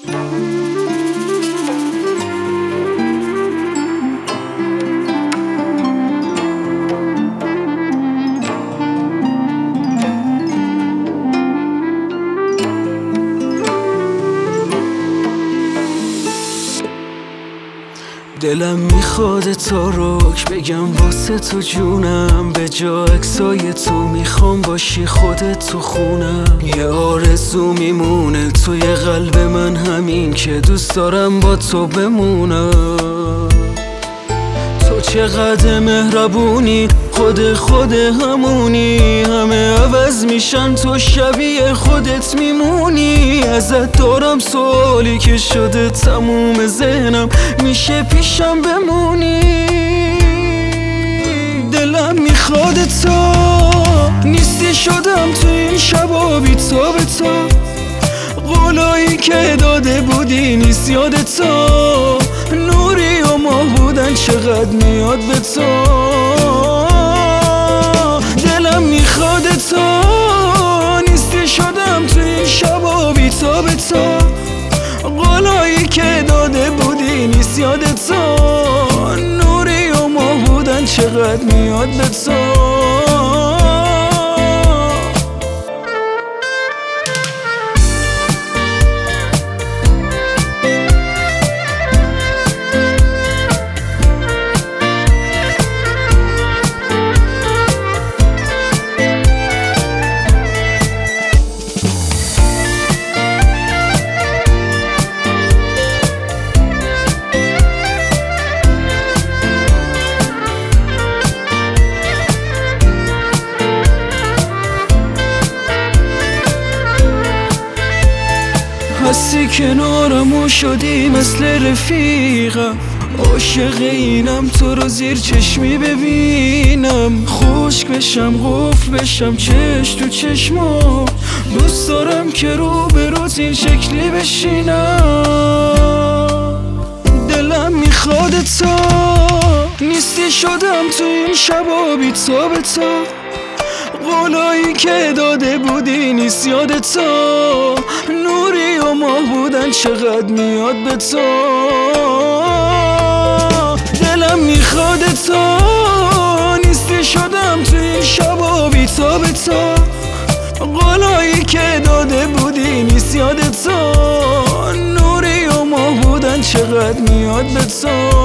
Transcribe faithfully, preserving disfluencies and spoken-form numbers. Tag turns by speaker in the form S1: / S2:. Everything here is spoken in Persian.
S1: دلم میخواد تا رک بگم واسه تو جونم، به جا عکسای تو میخوام باشی خودت تو خونم. یه آرزو میمونه توی قلب من، همین که دوست دارم با تو بمونم. تو چقدر مهربونی، خود خود همونی، همه عوض میشن تو شبیه خودت میمونی. ازت دارم سوالی که شده تموم ذهنم، میشه پیشم بمونی. دلم میخواد تا نیستی شدم تو این شبا بی تو به تو، قولایی که داده بودی نیست یاد تو، نوری و ماه بودن چقدر میاد به تو. دلم میخواد تا نیستی شدم تو این شبا بی تو به تو، قولایی که داده بودی نیست یاد تو، نوری و ماه بودن چقدر میاد به تو. هستی کنارم و شدی مثل رفیقم، عاشق اینم تو رو زیر چشمی ببینم، خشک بشم قفل بشم چش تو چشمام، دوست دارم که رو به روز این شکلی بشینم. دلم میخواد تا نیستی شدم تو این شبا بی تو به تو، قولایی که داده بودی نیست یاد تو، نوری و ماه بودن چقدر میاد به تو. دلم میخواد تا نیستی شدم تو این شبا بی تو به تو، قولایی که داده بودی نیست یاد تو، نوری و ماه بودن چقدر میاد به تو.